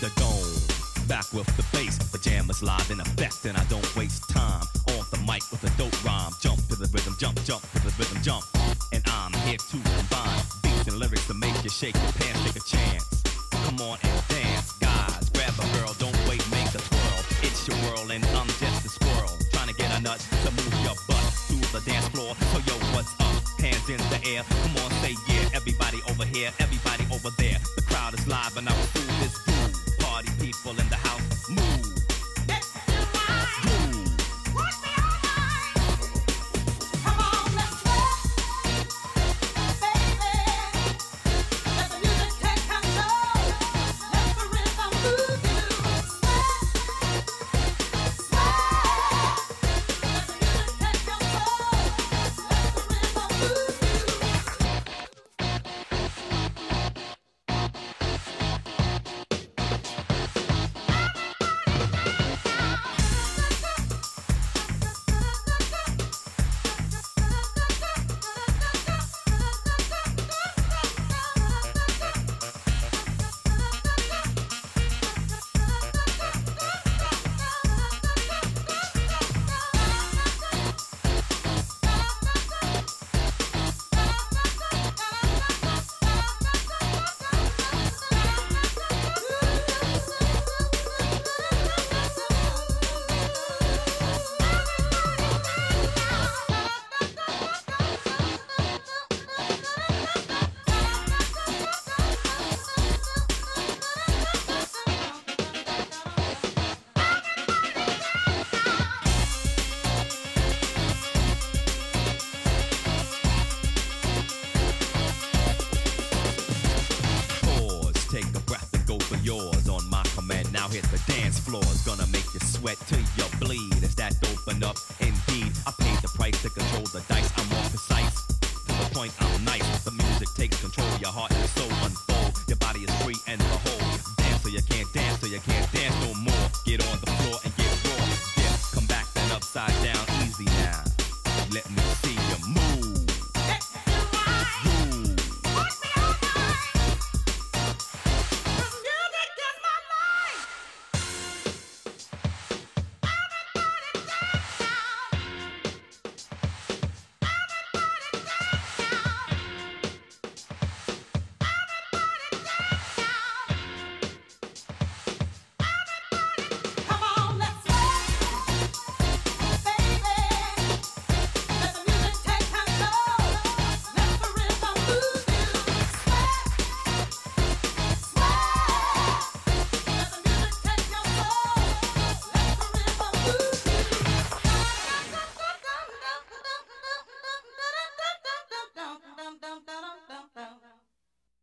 the dome. Back with the bass, pajamas live in effect, and I don't waste time. Off the mic with a dope rhyme. Jump to the rhythm, jump, jump to the rhythm, jump. And I'm here to combine beats and lyrics to make you shake your pants, take a chance. Come on and dance, guys. Grab a girl, don't wait, make a twirl. It's your world and I'm just a squirrel. Trying to get a nut to move your butt to the dance floor. So yo, what's up? Hands in the air. Come on, say yeah. Everybody over here, everybody over there. The crowd is live and I will do this groove. Party people in the house, move. Yours on my command. Now hit the dance floors, gonna make you sweat till you bleed. Is that open up? Indeed, I paid the price to control the dice. I'm more precise, to the point I'm nice. The music takes control, your heart and soul unfold. Your body is free and behold. Dance so you can't dance, so you can't dance no more. Get on the floor and get raw. Dip, come back then upside down.